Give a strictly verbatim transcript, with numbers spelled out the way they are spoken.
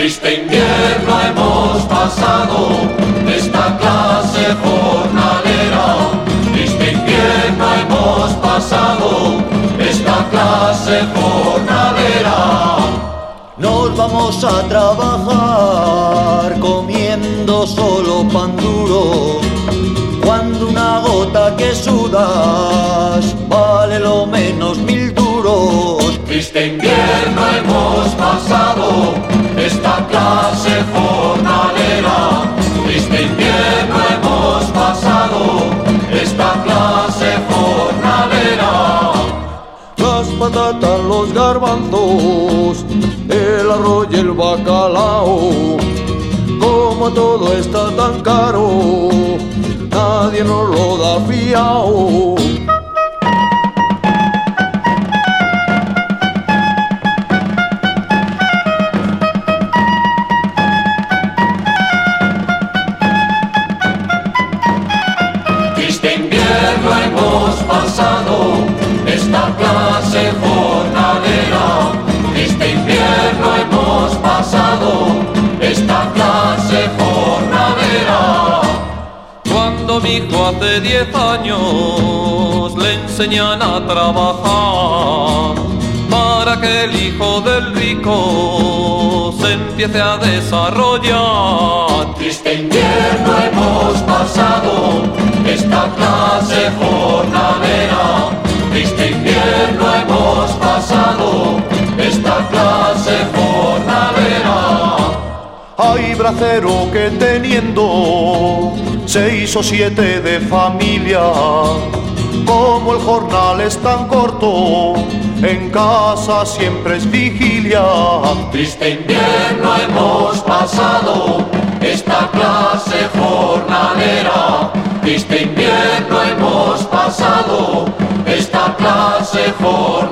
Triste invierno hemos pasado, esta clase jornalera. Triste invierno hemos pasado, esta clase jornalera. Nos vamos a trabajar comiendo solo pan duro, cuando una gota que sudas vale lo menos mil duros. Triste invierno hemos pasado, esta clase jornalera. Triste invierno hemos pasado, esta clase jornalera. Las patatas, los garbanzos, el arroz y el bacalao, como todo está tan caro, nadie nos lo da fiao. Triste invierno hemos pasado, esta clase jornalera. Triste invierno hemos pasado, esta clase jornalera. Cuando mi hijo hace diez años le enseñan a trabajar para que el hijo del rico se empiece a desarrollar. Triste invierno hemos pasado, esta clase jornalera. Triste invierno hemos pasado, esta clase jornalera. Hay bracero que teniendo seis o siete de familia, como el jornal es tan corto, en casa siempre es vigilia. Triste invierno hemos pasado, esta clase jornalera. Triste invierno hemos pasado, esta clase jornalera.